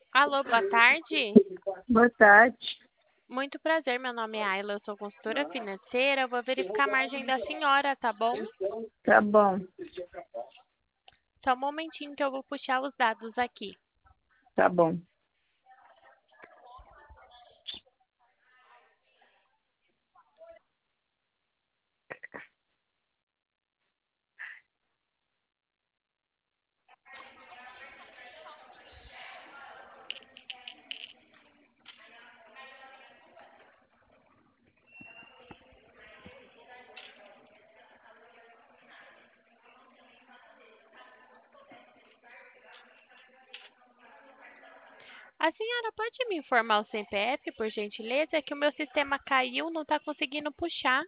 Alô, boa tarde. Boa tarde. Muito prazer, meu nome é Ayla, eu sou consultora financeira. Eu vou verificar a margem da senhora, tá bom? Tá bom, Só um momentinho que eu vou puxar os dados aqui. tá bom. A senhora pode me informar o CPF, por gentileza? É que o meu sistema caiu, não está conseguindo puxar.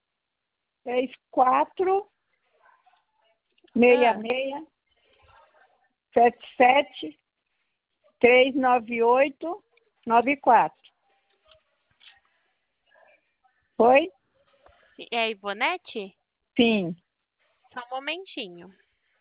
34 Ah, 66 77 398 94. Foi? é a Ivonete? Sim. Só um momentinho.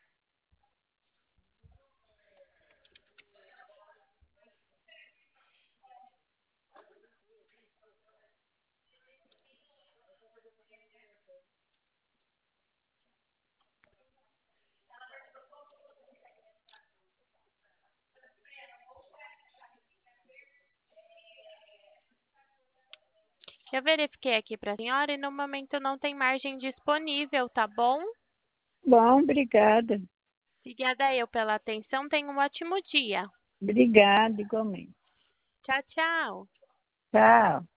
Eu verifiquei aqui para a senhora e no momento não tem margem disponível, tá bom? Bom, obrigada. Obrigada eu pela atenção. Tenha um ótimo dia. Obrigada, igualmente. Tchau, tchau. Tchau.